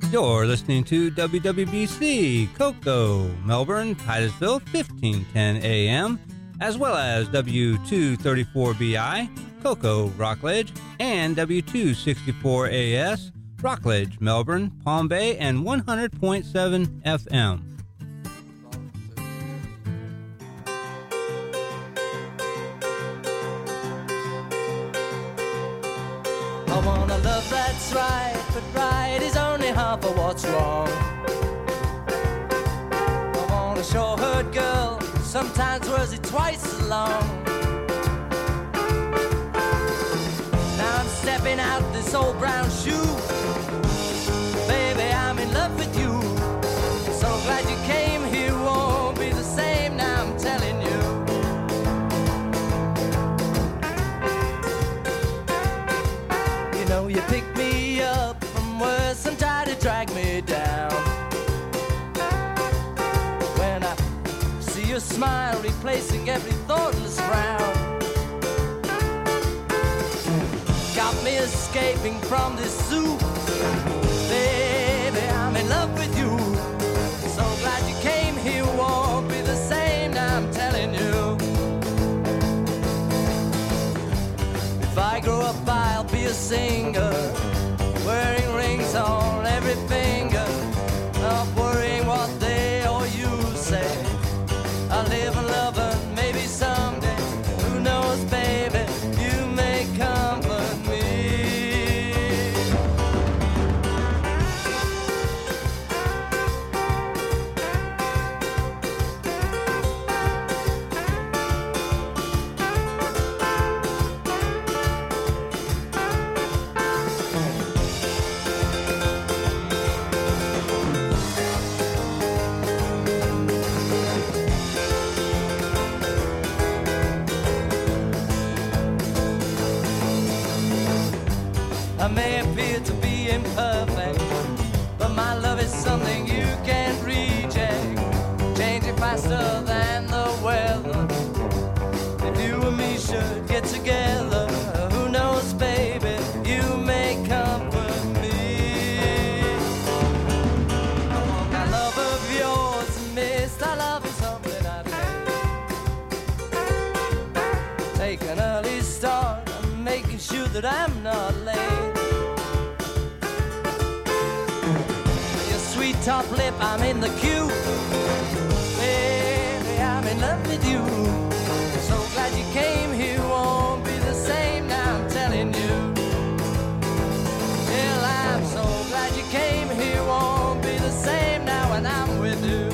You're listening to WWBC, Cocoa, Melbourne, Titusville, 1510 AM, as well as W234BI, Cocoa, Rockledge, and W264AS, Rockledge, Melbourne, Palm Bay, and 100.7 FM. I want a love that's right, but right is only half of what's wrong. I want a short-haired girl, sometimes wears it twice as long. Now I'm stepping out this old brown shoe. Baby, I'm in love with you. So glad you came here, won't be the same now, I'm telling you. You know you pick me up from worse and try to drag me down. When I see your smile replacing every thoughtless frown. Got me escaping from this zoo. Baby, I'm in love with you. So glad you came here, won't be the same now, I'm telling you. If I grow up, I'll be a singer, wearing rings on every finger, not worrying what they or you say. I live and love and maybe someday, who knows, baby, you may comfort me. I may appear to be imperfect, but my love is something you can't reject. Changing faster than the weather. If you and me should get together, who knows, baby, you may comfort me. I want that love of yours, miss, I love is something I take. Take an early start, I'm making sure that I'm not late. Sweet top lip, I'm in the queue. Baby, I'm in love with you. So glad you came here, won't be the same now, I'm telling you. Well, I'm so glad you came here, won't be the same now when I'm with you.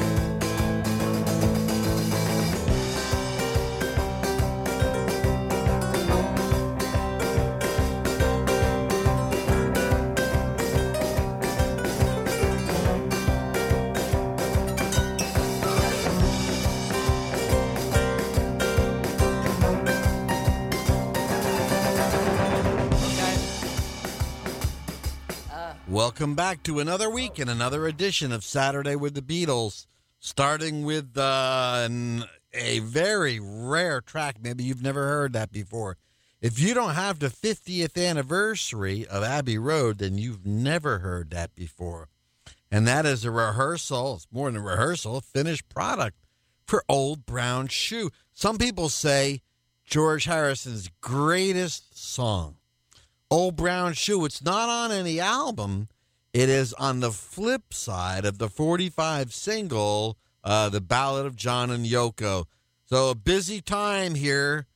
Welcome back to another week and another edition of Saturday with the Beatles, starting with a very rare track. Maybe you've never heard that before. If you don't have the 50th anniversary of Abbey Road, then you've never heard that before. And that is a rehearsal, it's more than a rehearsal, a finished product for Old Brown Shoe. Some people say George Harrison's greatest song. Old Brown Shoe. It's not on any album. It is on the flip side of the 45 single, The Ballad of John and Yoko. So a busy time here,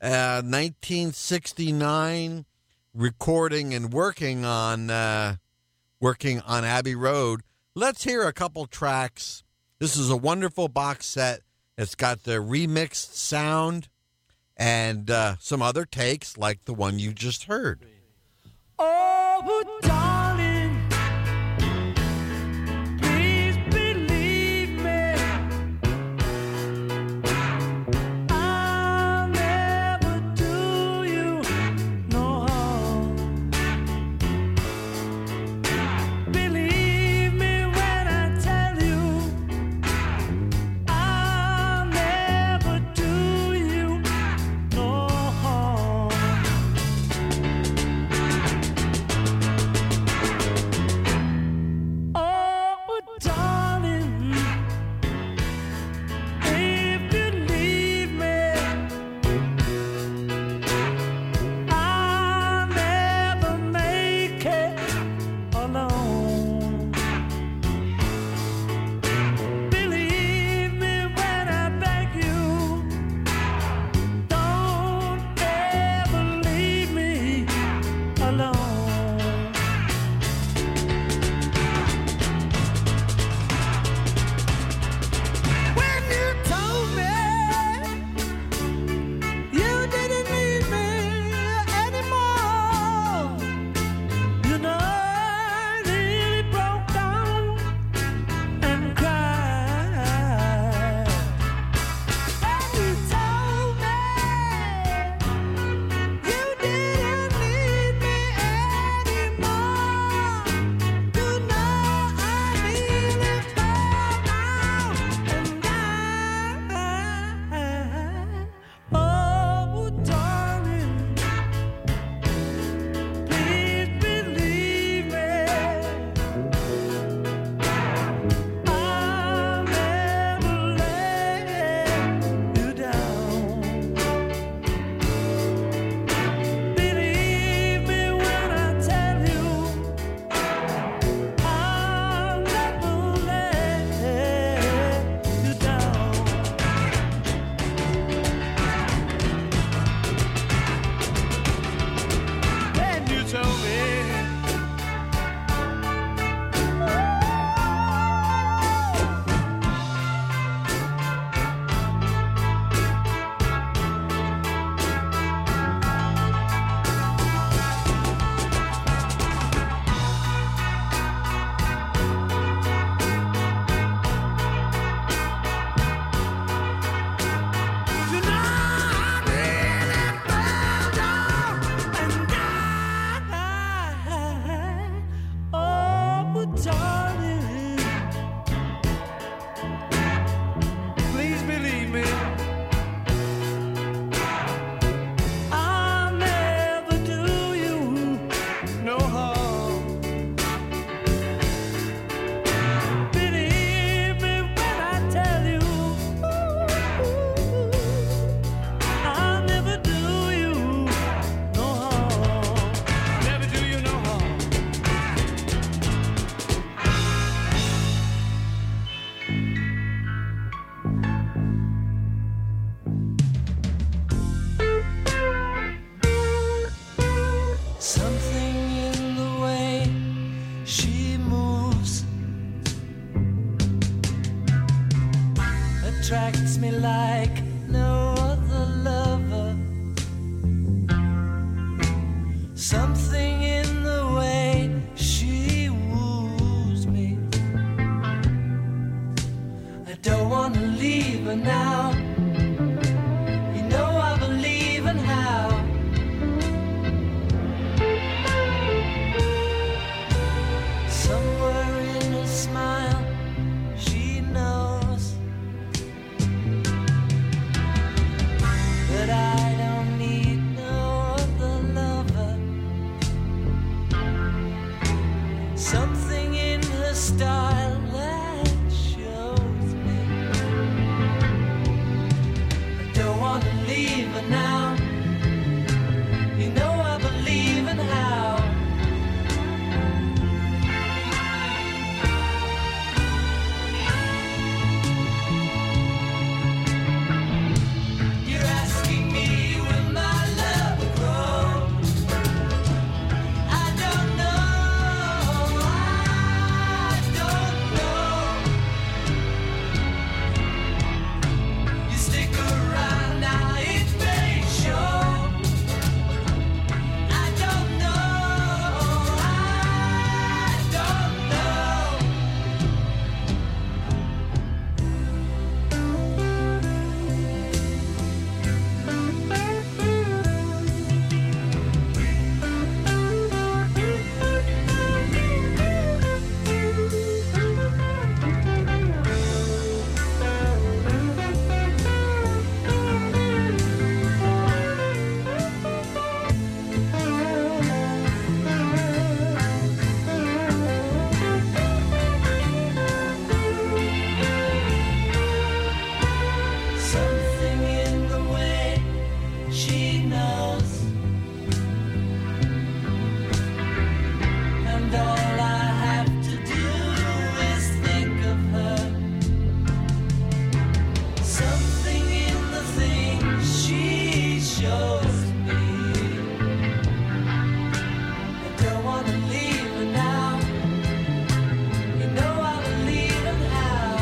1969, recording and working on Abbey Road. Let's hear a couple tracks. This is a wonderful box set. It's got the remixed sound and some other takes like the one you just heard. Oh, darling, please believe me. I'll never do you no harm. Believe me when I tell you, I'll never do you no harm. attracts me like no other lover. Something in the way she woos me. I don't want to leave her now. You know I believe in how. Somewhere in her smile, she knows that I don't need no other lover. Something in her style that shows me I don't want to leave her now. You know I believe in how. You're asking me will my love grow? I don't know, I don't know. You stick around now, it may show. I don't know, I don't know. Something in the way she knows, and all I have to do is think of her. Something in the things she shows me. I don't want to leave her now. You know I believe in how.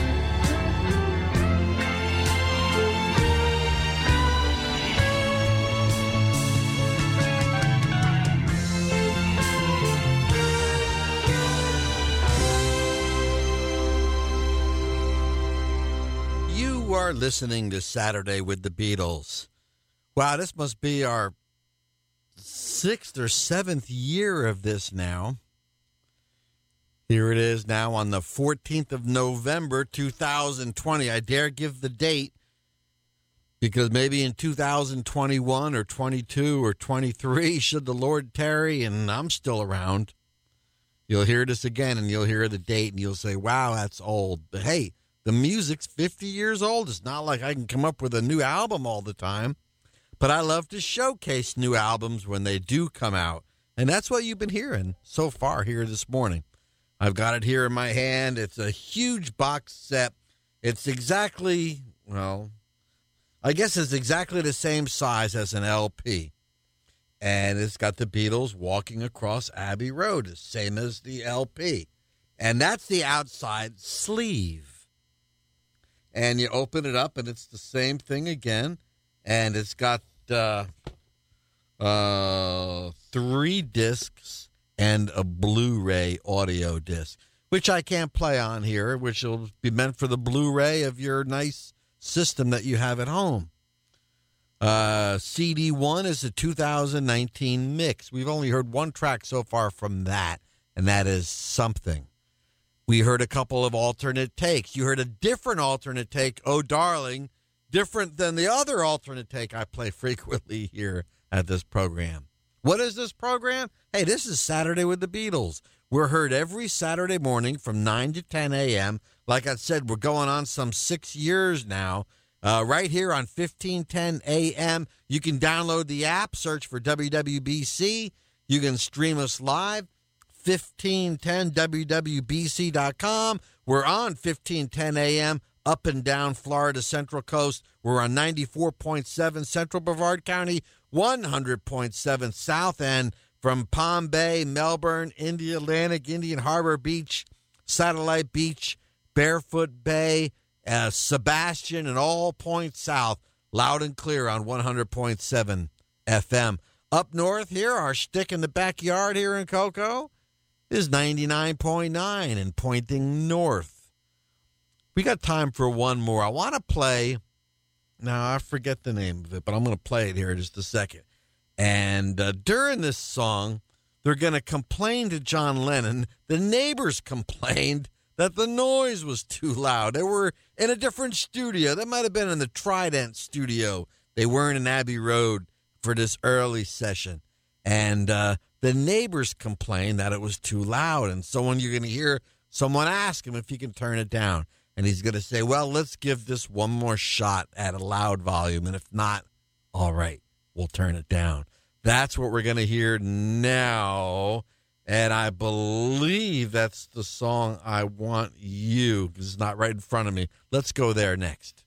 You are listening to Saturday with the Beatles. Wow, this must be our 6th or 7th year of this now. Here it is now on the 14th of November, 2020. I dare give the date because maybe in 2021 or 22 or 23, should the Lord tarry and I'm still around, you'll hear this again and you'll hear the date and you'll say, wow, that's old. But hey, the music's 50 years old. It's not like I can come up with a new album all the time, but I love to showcase new albums when they do come out. And that's what you've been hearing so far here this morning. I've got it here in my hand. It's a huge box set. It's exactly, well, I guess it's exactly the same size as an LP. And it's got the Beatles walking across Abbey Road, the same as the LP. And that's the outside sleeve. And you open it up, and it's the same thing again. And it's got 3 discs and a Blu-ray audio disc, which I can't play on here, which will be meant for the Blu-ray of your nice system that you have at home. CD1 is a 2019 mix. We've only heard one track so far from that, and that is Something. We heard a couple of alternate takes. You heard a different alternate take, Oh Darling, different than the other alternate take I play frequently here at this program. What is this program? Hey, this is Saturday with the Beatles. We're heard every Saturday morning from 9 to 10 a.m. Like I said, we're going on some 6 years now. Right here on 1510 a.m. You can download the app, search for WWBC. You can stream us live, 1510WWBC.com. We're on 1510 a.m. up and down Florida Central Coast. We're on 94.7 Central Brevard County, 100.7 South End, from Palm Bay, Melbourne, Indian Atlantic, Indian Harbor Beach, Satellite Beach, Barefoot Bay, Sebastian and all points south, loud and clear on 100.7 FM. Up north here, our stick in the backyard here in Cocoa is 99.9 and pointing north. We got time for one more. I want to play, now I forget the name of it, but I'm going to play it here in just a second. And during this song, they're going to complain to John Lennon. The neighbors complained that the noise was too loud. They were in a different studio. They might have been in the Trident studio. They weren't in Abbey Road for this early session. And the neighbors complained that it was too loud. And so when you're going to hear someone ask him if he can turn it down, and he's going to say, well, let's give this one more shot at a loud volume. And if not, all right, we'll turn it down. That's what we're going to hear now. And I believe that's the song I Want You, because it's not right in front of me. Let's go there next.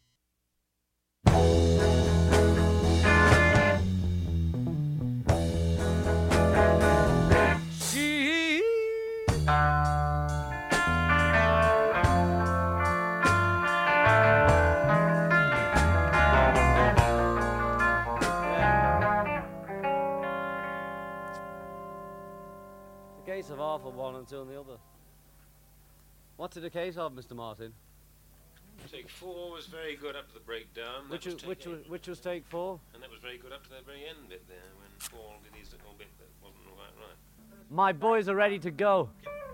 Of half of one until the other. What's it a case of, Mr. Martin? Take 4 was very good up to the breakdown. Which was take 4? And that was very good up to the very end bit there, when Paul did his little bit that wasn't quite right. My boys are ready to go.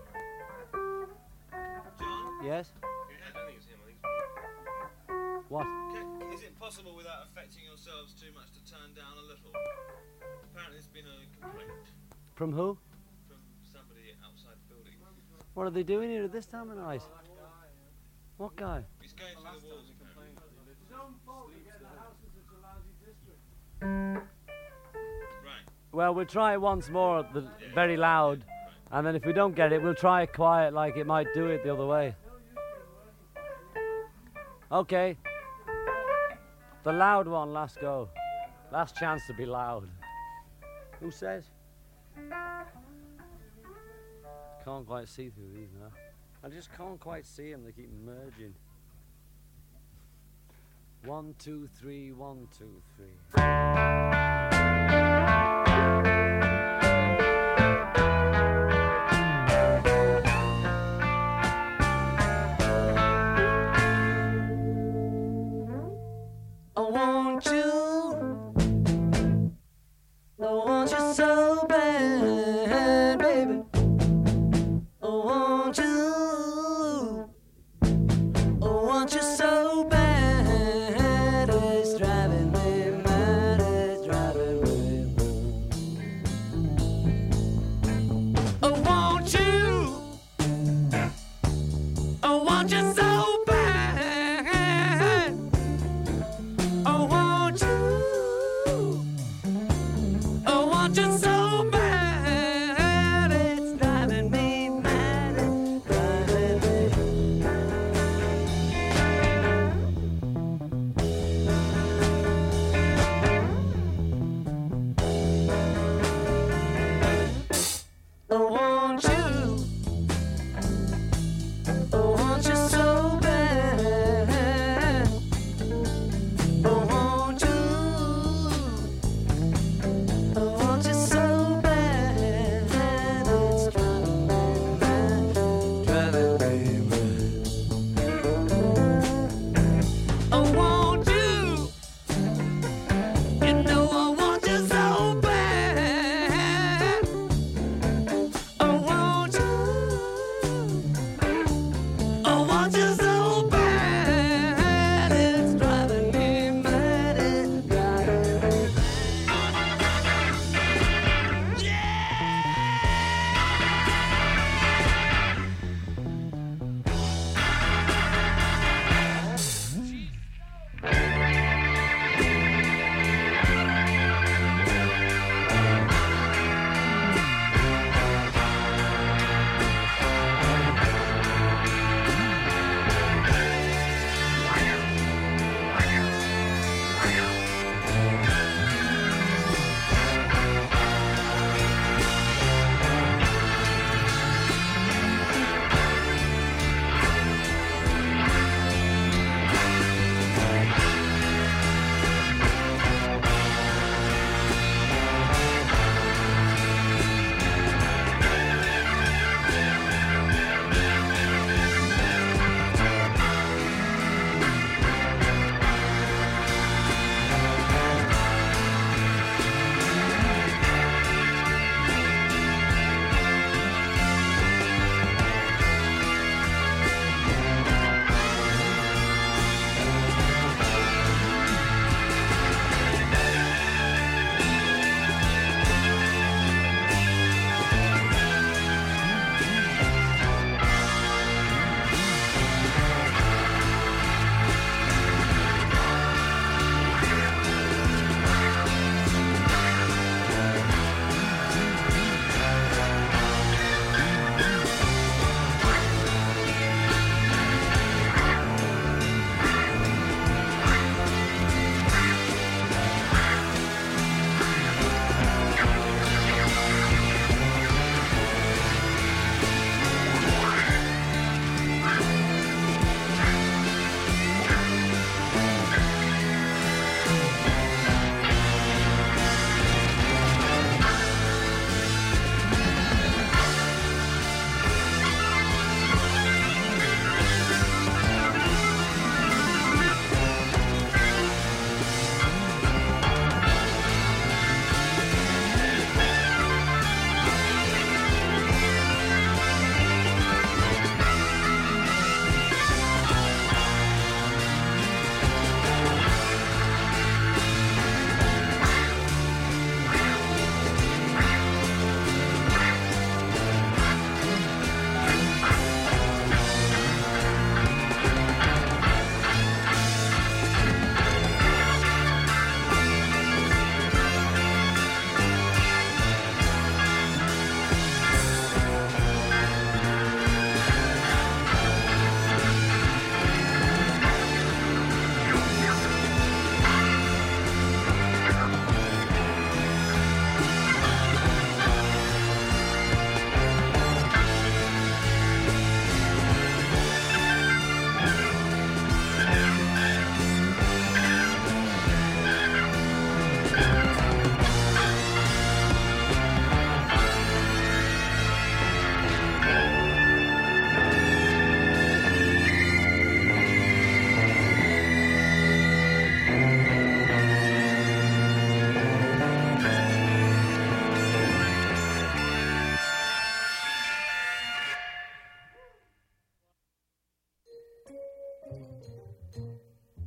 John? Yes? I don't think it's him, I think it's... What? Is it possible without affecting yourselves too much to turn down a little? Apparently there's been a complaint From who? from somebody outside the building. What are they doing here at this time of night? What guy? He's going through the walls apparently. Right. Well, we'll try it once more at the very loud, and then if we don't get it, we'll try it quiet like it might do it the other way. Okay. The loud one, last go. Last chance to be loud. Who says? Can't quite see through these now. I just can't quite see them. They keep merging. 1, 2, 3, 1, 2, 3. I want you so bad, baby. I want you so bad. It's driving me mad, it's driving me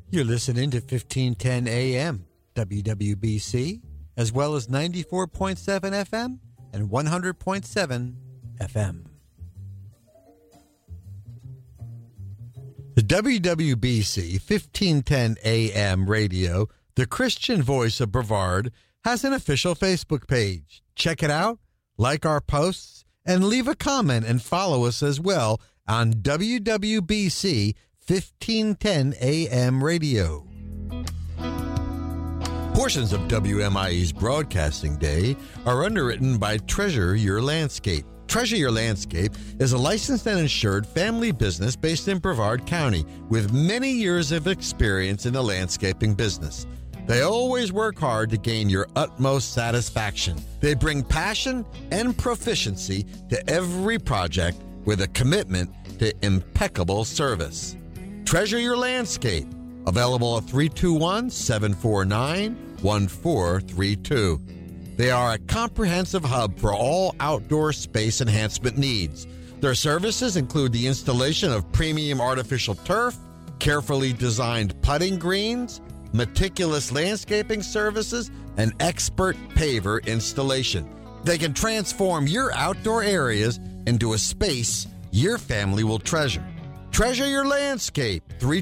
You're listening to 1510 AM, WWBC, as well as 94.7 FM and 100.7 FM. The WWBC 1510 AM radio, the Christian voice of Brevard, has an official Facebook page. Check it out, like our posts, and leave a comment and follow us as well on WWBC 1510 AM radio. Portions of WMIE's broadcasting day are underwritten by Treasure Your Landscape. Treasure Your Landscape is a licensed and insured family business based in Brevard County with many years of experience in the landscaping business. They always work hard to gain your utmost satisfaction. They bring passion and proficiency to every project with a commitment to impeccable service. Treasure Your Landscape, available at 321-749-1432. They are a comprehensive hub for all outdoor space enhancement needs. Their services include the installation of premium artificial turf, carefully designed putting greens, meticulous landscaping services, and expert paver installation. They can transform your outdoor areas into a space your family will treasure. Treasure Your Landscape,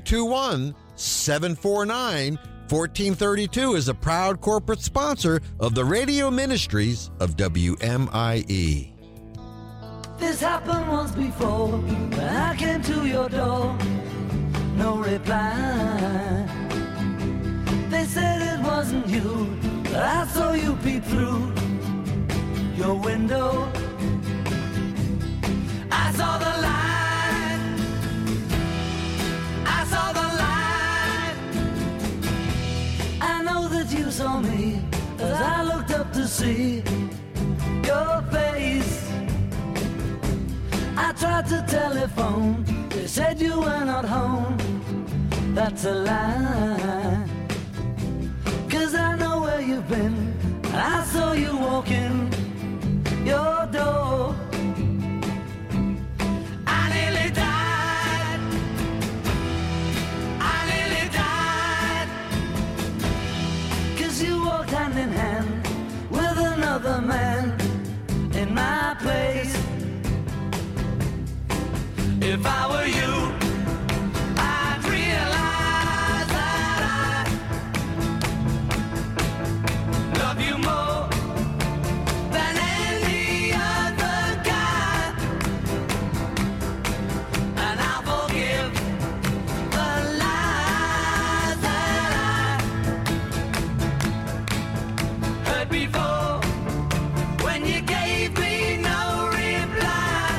321-749-1432 is a proud corporate sponsor of the radio ministries of WMIE. This happened once before, when I came to your door, no reply. They said it wasn't you, but I saw you peep through your window. I saw the light, I saw the light. I know that you saw me as I looked up to see your face. I tried to telephone, they said you were not home. That's a lie, 'cause I know where you've been. I saw you walking your door. I nearly died, I nearly died, 'cause you walked hand in hand with another man in my place. If I were you, I'd realize that I love you more than any other guy, and I'll forgive the lies that I heard before when you gave me no reply.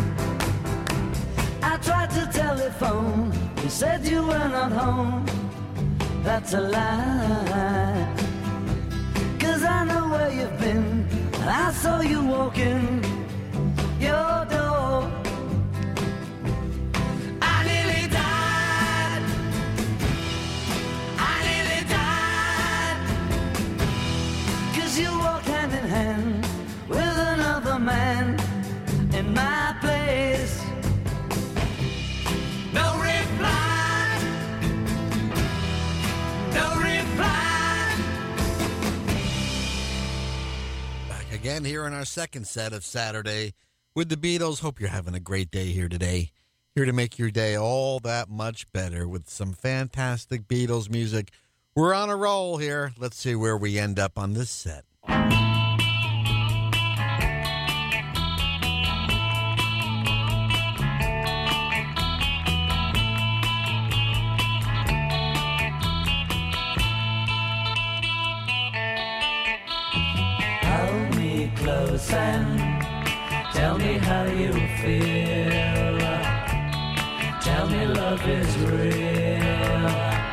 I tried to telephone, you said you were not home. That's a lie, 'cause I know where you've been, and I saw you walking your door. I nearly died, I nearly died, 'cause you walked hand in hand with another man in my place. No reply, no reply. Back again here in our second set of Saturday with the Beatles. Hope you're having a great day here today. Here to make your day all that much better with some fantastic Beatles music. We're on a roll here. Let's see where we end up on this set. Hold me close and tell me how you feel. Tell me love is real.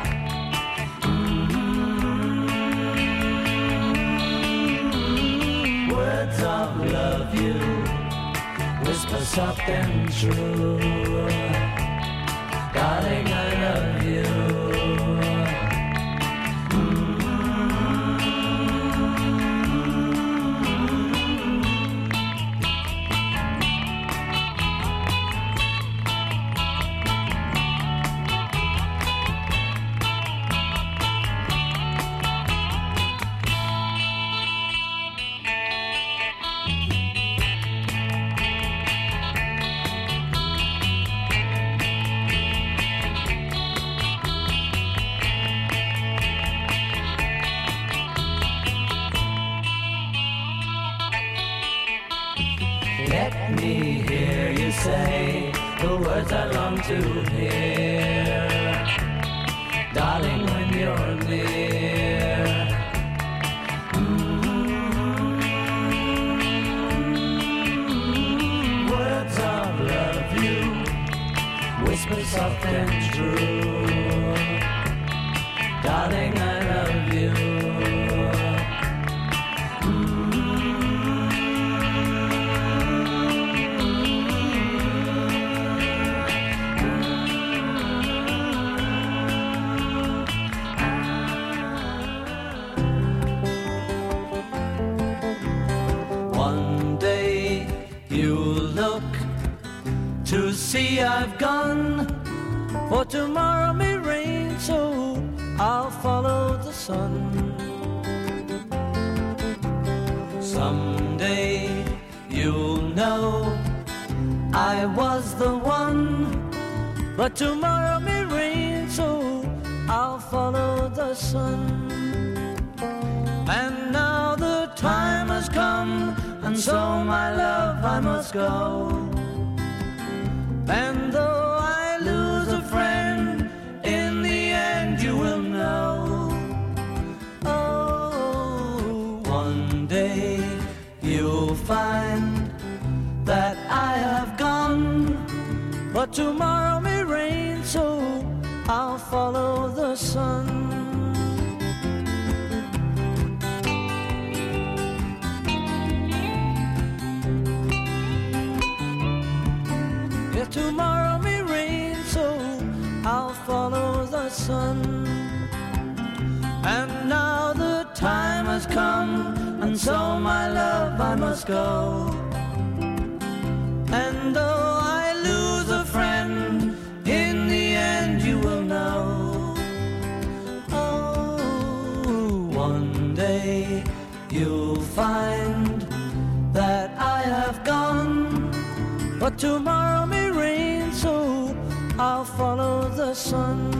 Words of love you whisper soft and true. Darling, I love you. Let me hear you say the words I long to hear, darling, when you're near. Words of love you whisper soft and true, darling, I love you. One day you'll look to see I've gone, for tomorrow may rain, so I'll follow the sun. Someday you'll know I was the one, but tomorrow may rain, so I'll follow the sun. And now the time has come, and so my love I must go. And though I lose a friend, in the end you will know. Oh, one day you'll find that I have gone, but tomorrow may rain, so I'll follow the sun. Yeah, tomorrow may rain, so I'll follow the sun. And now the time has come, and so my love I must go. And though I lose a friend, in the end you will know. Oh, one day you'll find that I have gone, but tomorrow may rain, so I'll follow the sun.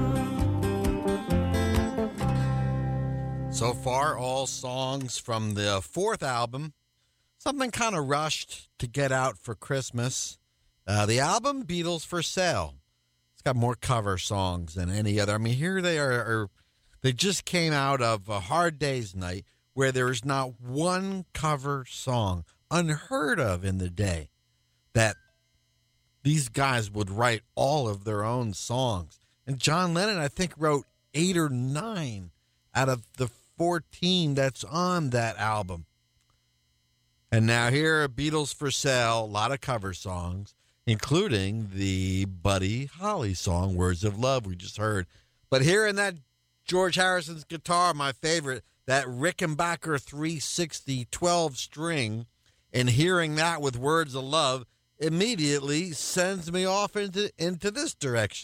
So far, all songs from the fourth album. Something kind of rushed to get out for Christmas. The album, Beatles for Sale. It's got more cover songs than any other. I mean, here they are. They just came out of A Hard Day's Night, where there is not one cover song, unheard of in the day, that these guys would write all of their own songs. And John Lennon, I think, wrote 8 or 9 out of the 14 that's on that album. And now here are Beatles for Sale, a lot of cover songs, including the Buddy Holly song, Words of Love, we just heard. But hearing that George Harrison's guitar, my favorite, that Rickenbacker 360 12 string, and hearing that with Words of Love immediately sends me off into this direction.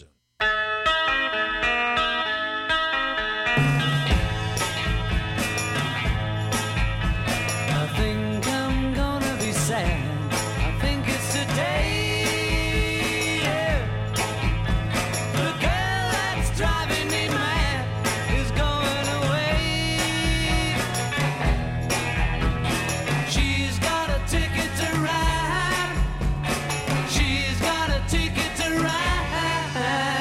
She's got a ticket to ride.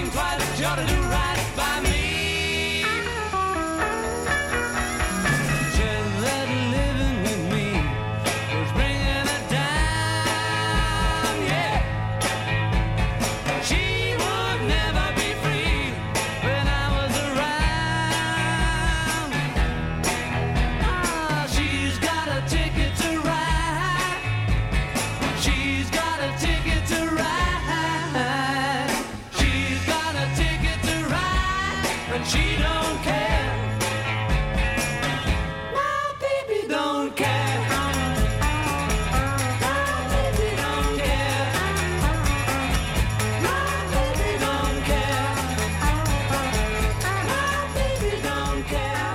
think twice, you ought to do right by me. Just that living with me was bringing her down, yeah. She would never be free when I was around. Ah, she's got a ticket to ride. She's got a ticket to ride. She's got a ticket to ride, but she don't care. My baby don't care. My baby don't care. My baby don't care. My baby don't care.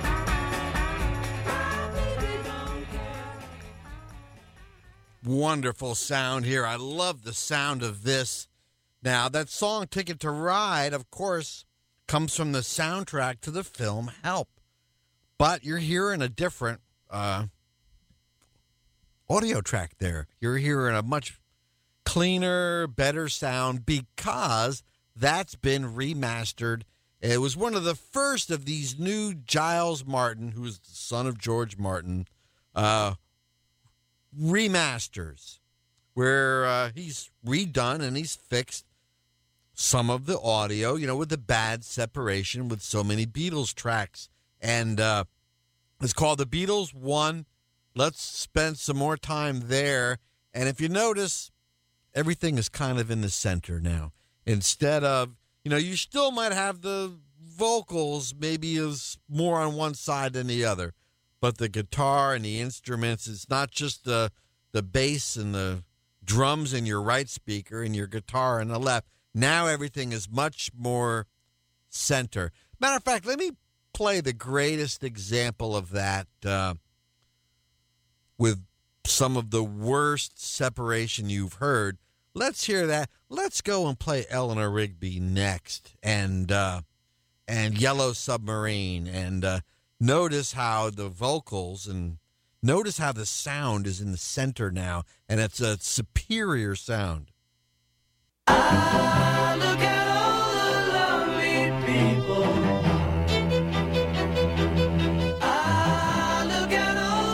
My baby don't care. Wonderful sound here. I love the sound of this. Now, that song, Ticket to Ride, of course, comes from the soundtrack to the film Help. But you're hearing a different audio track there. You're hearing a much cleaner, better sound because that's been remastered. It was one of the first of these new Giles Martin, who is the son of George Martin, remasters, where he's redone and he's fixed some of the audio, you know, with the bad separation with so many Beatles tracks. And it's called The Beatles 1. Let's spend some more time there. And if you notice, everything is kind of in the center now. Instead of, you know, you still might have the vocals maybe is more on one side than the other. But the guitar and the instruments, it's not just the bass and the drums in your right speaker and your guitar in the left. Now everything is much more center. Matter of fact, let me play the greatest example of that with some of the worst separation you've heard. Let's hear that. Let's go and play Eleanor Rigby next and Yellow Submarine. And notice how the vocals and notice how the sound is in the center now, and it's a superior sound. Ah, look at all the lonely people. Ah, look at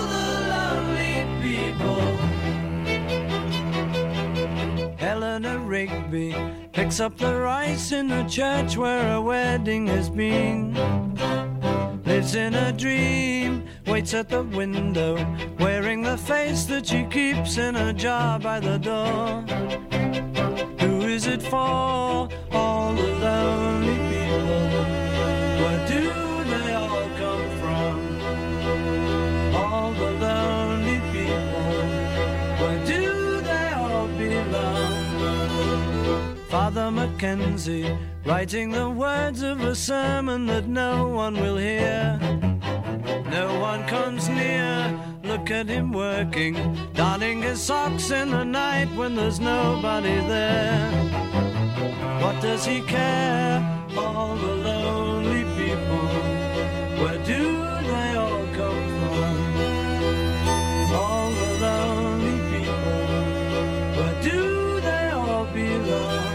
all the lonely people. Eleanor Rigby picks up the rice in the church where a wedding has been. Lives in a dream, waits at the window, wearing the face that she keeps in a jar by the door. Who is it for? All the lonely people. Where do they all come from? All the lonely people. Where do they all belong? Father Mackenzie, writing the words of a sermon that no one will hear. No one comes near. Look at him working, darning his socks in the night when there's nobody there. What does he care? All the lonely people. Where do they all come from? All the lonely people. Where do they all belong?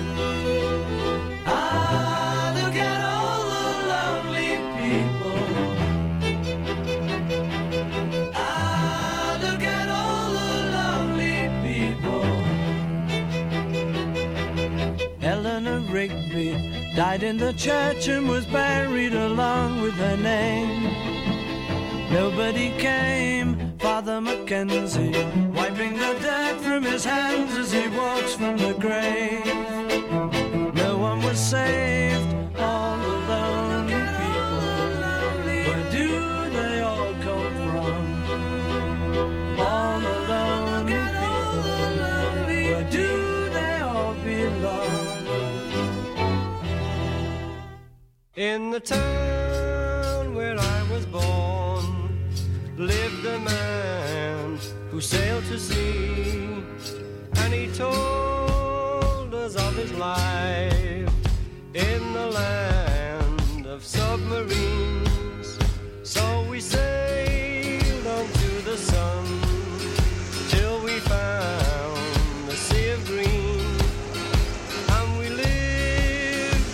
Ah, look at all the lonely people. Ah, look at all the lonely people. Eleanor Rigby died in the church and was buried along with her name. Nobody came. Father Mackenzie wiping the dirt from his hands as he walks from the grave. No one was saved. All the lonely people. Where do they all come from? All the lonely people. Where do they all belong? In the town where I was born lived a man who sailed to sea, and he told us of his life in the land of submarines. So we sailed on to the sun till we found the sea of green, and we lived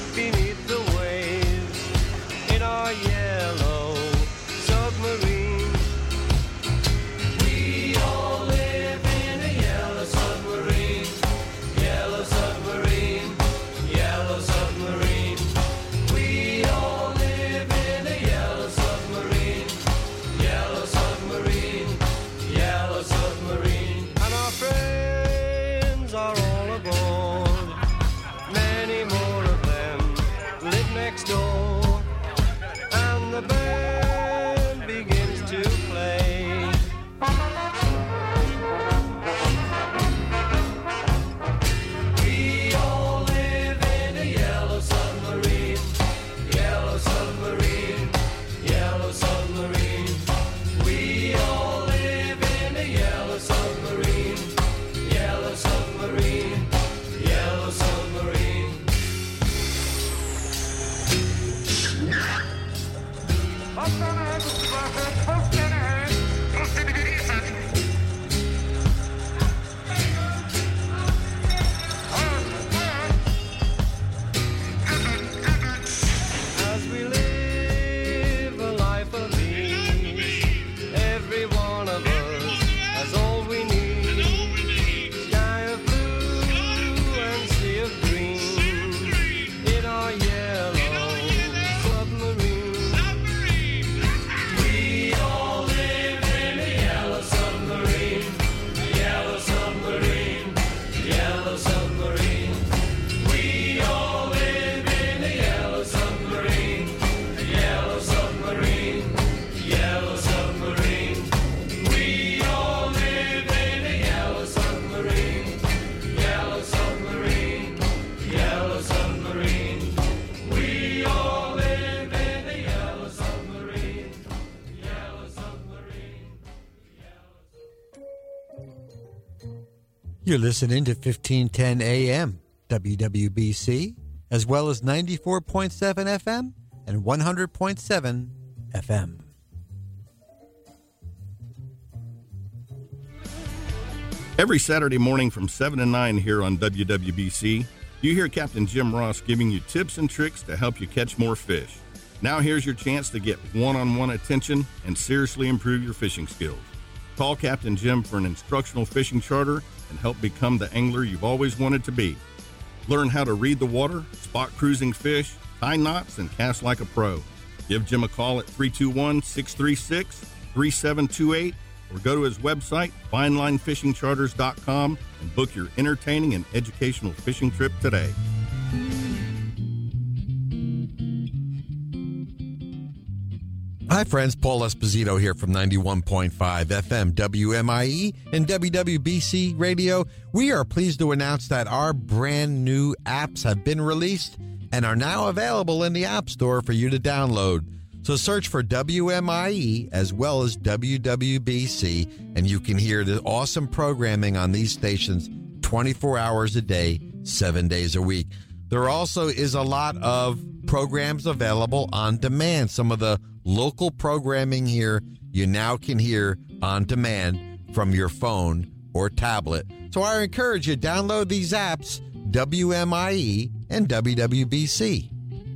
You're listening to 1510 AM, WWBC, as well as 94.7 FM and 100.7 FM. Every Saturday morning from 7 to 9 here on WWBC, you hear Captain Jim Ross giving you tips and tricks to help you catch more fish. Now here's your chance to get one-on-one attention and seriously improve your fishing skills. Call Captain Jim for an instructional fishing charter and help become the angler you've always wanted to be. Learn how to read the water, spot cruising fish, tie knots, and cast like a pro. Give Jim a call at 321-636-3728 or go to his website, finelinefishingcharters.com, and book your entertaining and educational fishing trip today. Hi, friends. Paul Esposito here from 91.5 FM WMIE and WWBC Radio. We are pleased to announce that our brand new apps have been released and are now available in the App Store for you to download. So search for WMIE as well as WWBC, and you can hear the awesome programming on these stations 24 hours a day, 7 days a week. There also is a lot of programs available on demand. Some of the local programming here you now can hear on demand from your phone or tablet. So I encourage you, download these apps, WMIE and WWBC.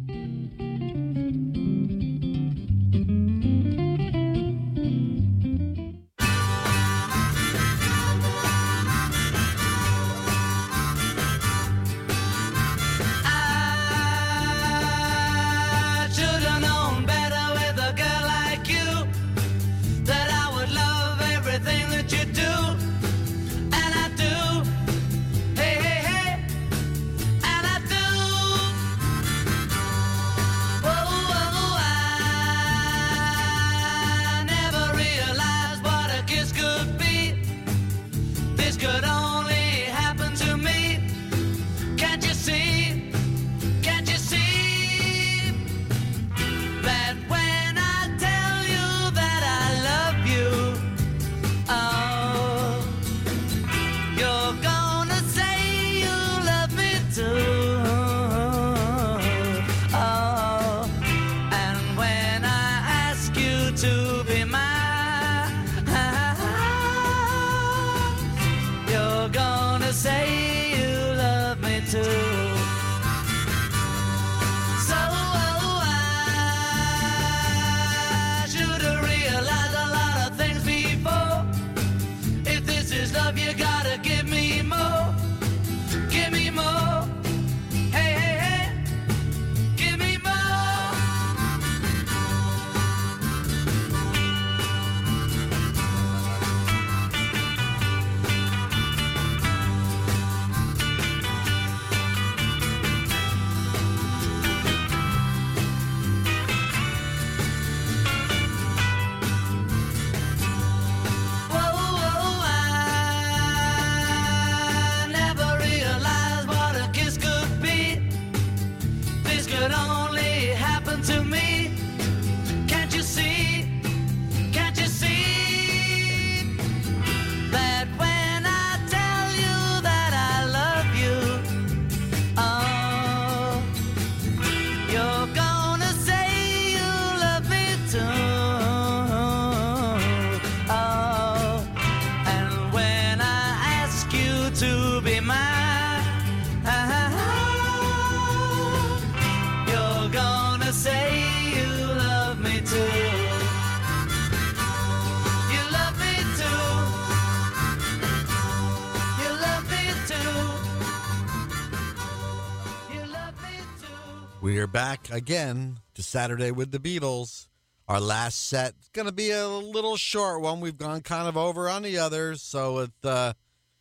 We are back again to Saturday with the Beatles. Our last set is going to be a little short one. We've gone kind of over on the others, so the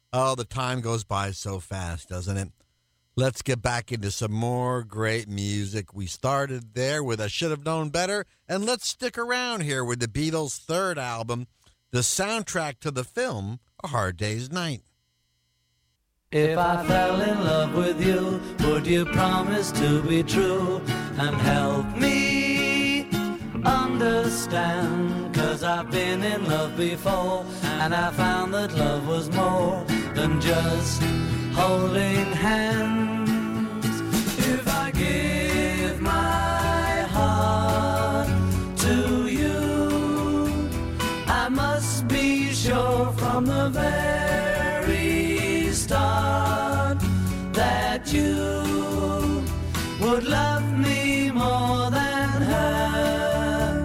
time goes by so fast, doesn't it? Let's get back into some more great music. We started there with I Should Have Known Better, and let's stick around here with the Beatles' third album, the soundtrack to the film A Hard Day's Night. If I fell in love with you, would you promise to be true and help me understand? 'Cause I've been in love before, and I found that love was more than just holding hands. If I give my heart to you, I must be sure from the very start that you would love me more than her.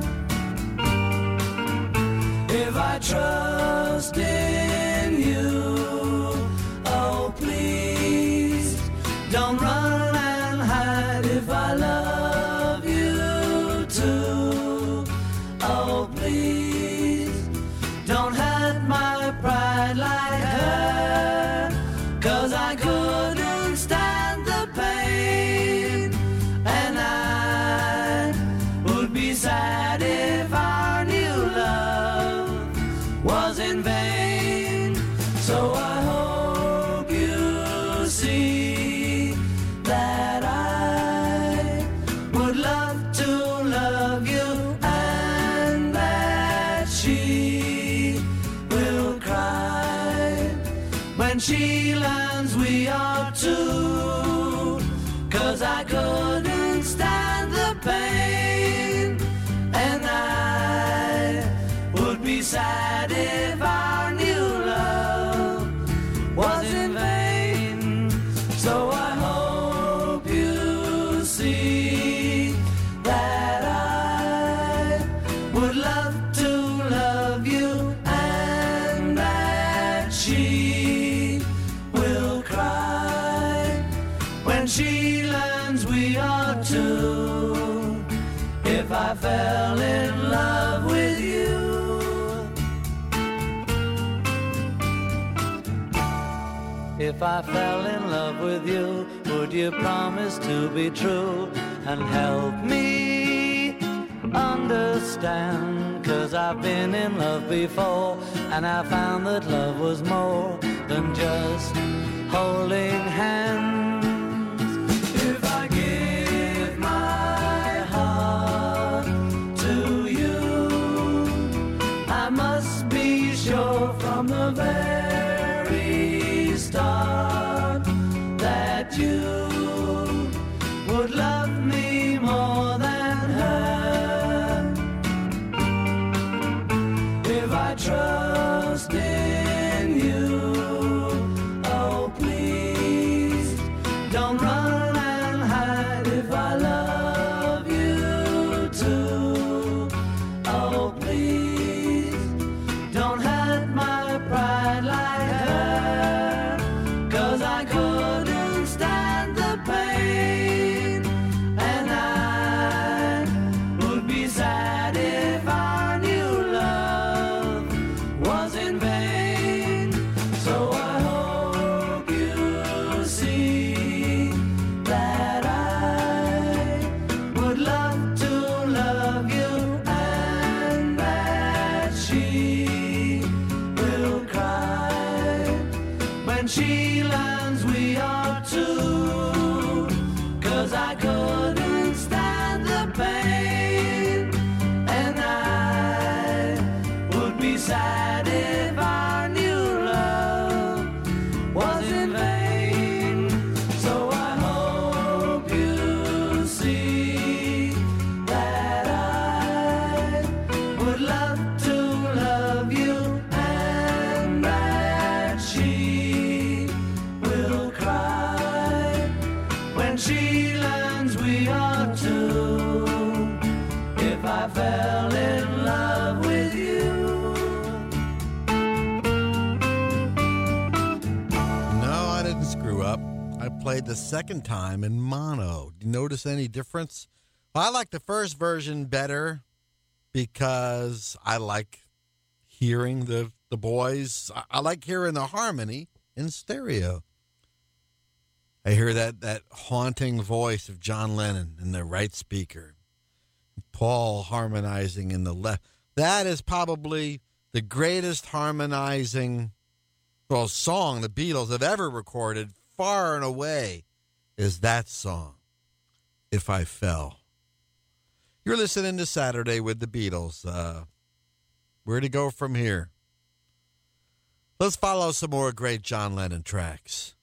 If I trust in you, oh please don't run and hide. If I love you too, oh please don't hurt my pride like her. 'Cause I couldn't stand the pain, and I would be sad if our new love was in vain. So I hope you see that I would love to love you, and that she will cry when she learns we are two. 'Cause I couldn't stand the pain, and I would be sad if our new love was in vain. So I hope you see that I would love to love you, and that she will cry when she learns we are two. If I fell in love with you, if I fell in love with you, would you promise to be true and help me understand? 'Cause I've been in love before, and I found that love was more than just holding hands. If I give my heart to you, I must be sure from the very start that you would love me more than her. If I trust in you, oh please don't run and hide. If I love you too, oh please don't hurt my pride like her. 'Cause I couldn't stand the pain, and I would be sad if our new love was in vain. So I hope you see that I would love to love you, and that she will cry when she learns we are two. 'Cause I couldn't stand the pain, and I would be sad if our new love was in vain. So I hope you see that I would love to love you, and that she will cry when she learns we are two. If I fell in love with you. No, I didn't screw up. I played the second time in mono. Do you notice any difference? Well, I like the first version better because I like hearing the boys. I like hearing the harmony in stereo. I hear that haunting voice of John Lennon in the right speaker. Paul harmonizing in the left. That is probably the greatest harmonizing song the Beatles have ever recorded, far and away, is that song, If I Fell. You're listening to Saturday with the Beatles. Where to go from here? Let's follow some more great John Lennon tracks.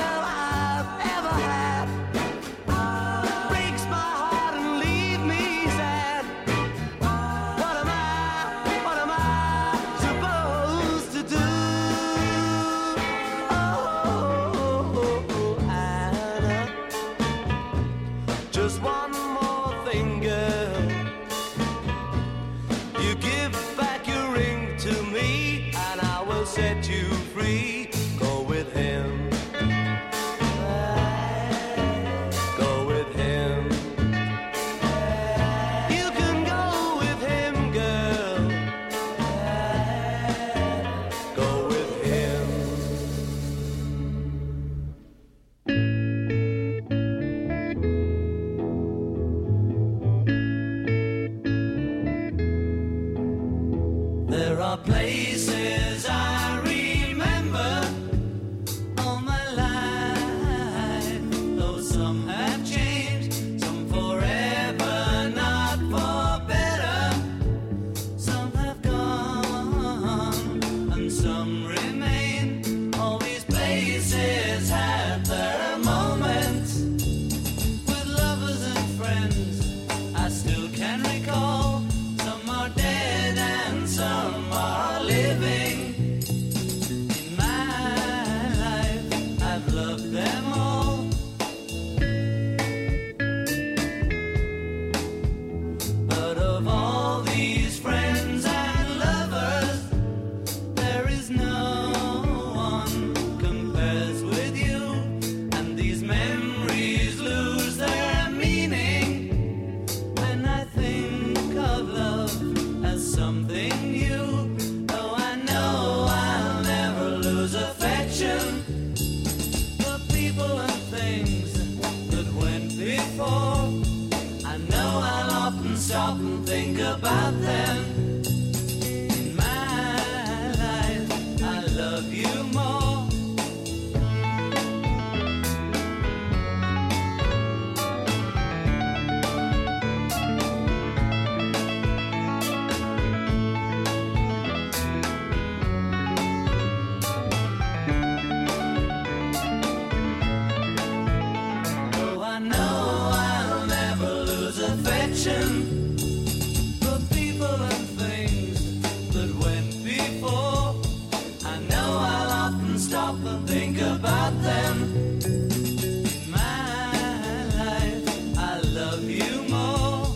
Breaks my heart and leave me with them all. But of all these friends and lovers, there is no one compares with you. And these memories lose their meaning when I think of love as something new. Though I know I'll never lose affection for people and things that went before. I know I'll often stop and think about them. In my life, I love you more. Though I know I'll never lose affection for people and things that went before. I know I'll often stop and think about them. In my life, I love you more.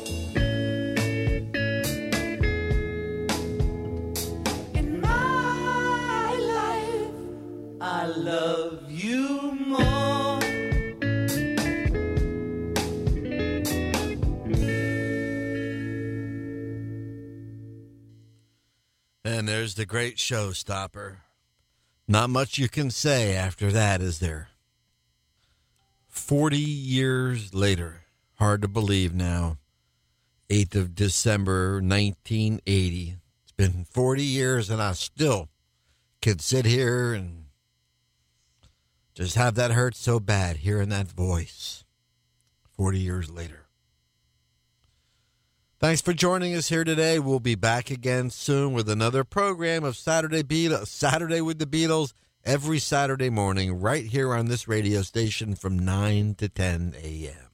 In my life, I love you more. And there's the great showstopper. Not much you can say after that, is there? 40 years later. Hard to believe now. 8th of December, 1980. It's been 40 years and I still could sit here and just have that hurt so bad hearing that voice 40 years later. Thanks for joining us here today. We'll be back again soon with another program of Saturday with the Beatles every Saturday morning right here on this radio station from 9 to 10 a.m.